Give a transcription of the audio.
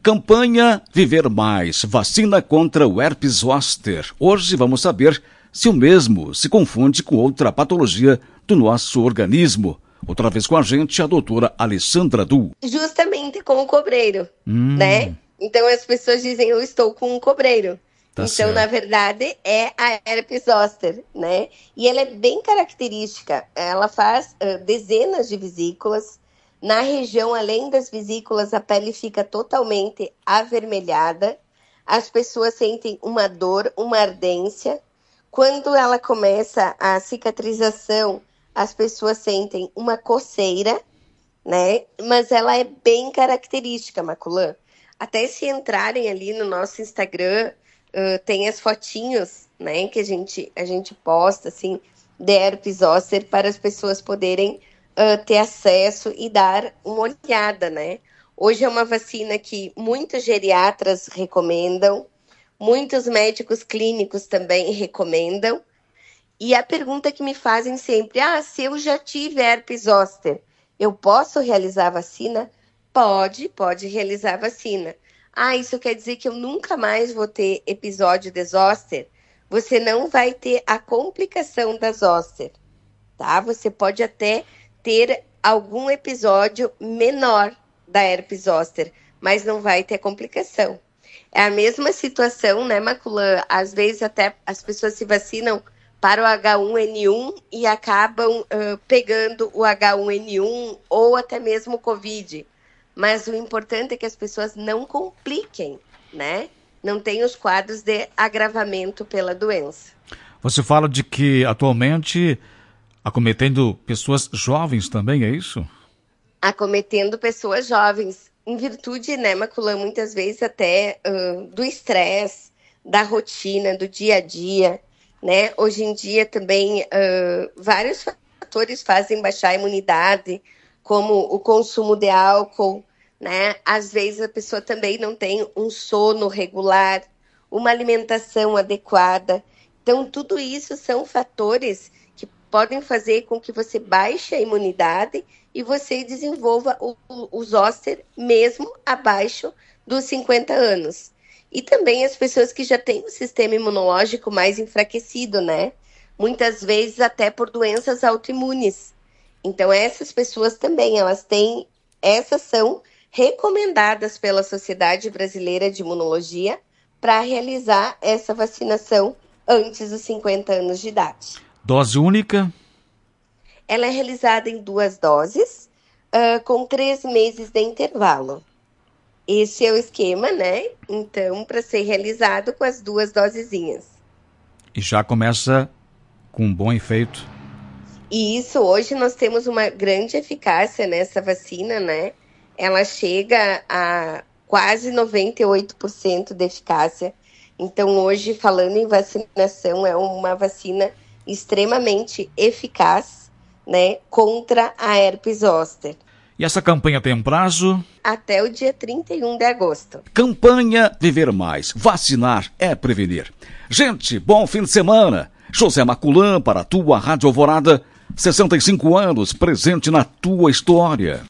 Campanha Viver Mais, vacina contra o herpes zoster. Hoje vamos saber se o mesmo se confunde com outra patologia do nosso organismo. Outra vez com a gente, a doutora Alessandra Du. Justamente com o cobreiro, né? Então as pessoas dizem, eu estou com um cobreiro. Tá então, certo. Na verdade, é a herpes zoster, né? E ela é bem característica. Ela faz dezenas de vesículas. Na região, além das vesículas, a pele fica totalmente avermelhada. As pessoas sentem uma dor, uma ardência. Quando ela começa a cicatrização, as pessoas sentem uma coceira, né? Mas ela é bem característica, Maculã. Até se entrarem ali no nosso Instagram, tem as fotinhos, né? Que a gente posta, assim, de herpes zoster para as pessoas poderem ter acesso e dar uma olhada, né? Hoje é uma vacina que muitos geriatras recomendam, muitos médicos clínicos também recomendam. E a pergunta que me fazem sempre, se eu já tive herpes zoster, eu posso realizar a vacina? Pode realizar a vacina. Isso quer dizer que eu nunca mais vou ter episódio de zoster? Você não vai ter a complicação da zoster, tá? Você pode até ter algum episódio menor da herpes zoster, mas não vai ter complicação. É a mesma situação, né, Maculã? Às vezes até as pessoas se vacinam para o H1N1 e acabam pegando o H1N1 ou até mesmo o Covid. Mas o importante é que as pessoas não compliquem, né? Não tenham os quadros de agravamento pela doença. Você fala de que atualmente acometendo pessoas jovens também, é isso? Acometendo pessoas jovens, em virtude, né, Maculã, muitas vezes até do estresse, da rotina, do dia a dia, né? Hoje em dia também vários fatores fazem baixar a imunidade, como o consumo de álcool, né? Às vezes a pessoa também não tem um sono regular, uma alimentação adequada. Então, tudo isso são fatores que podem fazer com que você baixe a imunidade e você desenvolva o zoster mesmo abaixo dos 50 anos. E também as pessoas que já têm o sistema imunológico mais enfraquecido, né? Muitas vezes até por doenças autoimunes. Então, essas pessoas também, essas são recomendadas pela Sociedade Brasileira de Imunologia para realizar essa vacinação antes dos 50 anos de idade. Dose única? Ela é realizada em 2 doses, com 3 meses de intervalo. Esse é o esquema, né? Então, para ser realizado com as 2 dosezinhas. E já começa com um bom efeito. E isso, hoje nós temos uma grande eficácia nessa vacina, né? Ela chega a quase 98% de eficácia. Então, hoje, falando em vacinação, é uma vacina extremamente eficaz, né, contra a herpes zoster. E essa campanha tem um prazo? Até o dia 31 de agosto. Campanha Viver Mais. Vacinar é prevenir. Gente, bom fim de semana. José Maculã para a tua Rádio Alvorada. 65 anos, presente na tua história.